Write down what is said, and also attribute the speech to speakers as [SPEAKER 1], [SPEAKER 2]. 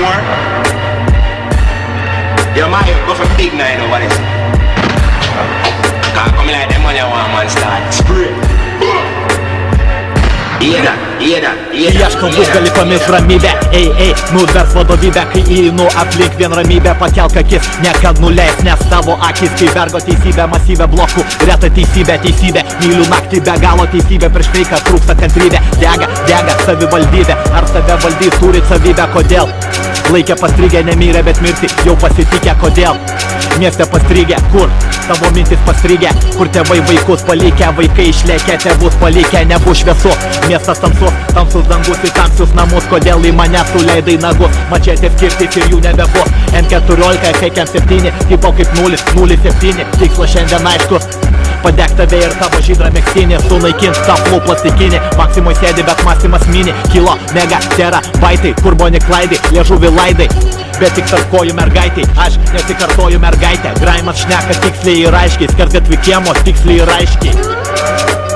[SPEAKER 1] more. Your mind go for big nine over this. Can't come like them when you want man start. Spray.
[SPEAKER 2] Ieškau gali pamirš ramybę, nuvers vadovybę, kai įeinu aplink vien ramybę, pakelk akis, niekad nuleis, nes tavo akis, kai vergo teisybę, masyvę blokų, reta teisybė, myliu naktį be galo teisybė, prieš feiką trūksta kantrybė, dega savivaldybė, ar save valdys turi savybę, kodėl? Laikė pastrigę, nemyrė, bet mirti jau pasitikę, kodėl? Mieste pastrigę, kur? Tavo mintis pastrigę, kur tėvai vaikus palikę, vaikai išlėkė, tėvus palikę, nebus šviesu, miestas tamsus dangus į tamsius namus, kodėl į mane suleidai nagus, mačetės kirtis ir jų nebebus, M14, kaip M7, tipo kaip 007, tikslas šiandien aiškus, padek tave ir tavo žydrą megztinį, sunaikins taplų plastikinį, Maksimoj sėdi, bet mąstymas mini, kilo, mega, tera, baitai, kurboni klaidai, liežuvi laidai, bet tik tarp kojų mergaitai, aš nesikartoju mergaitę, graimas šneka tiksliai ir aiškiai, skersgatvių kiemos tiksliai ir aiškiai.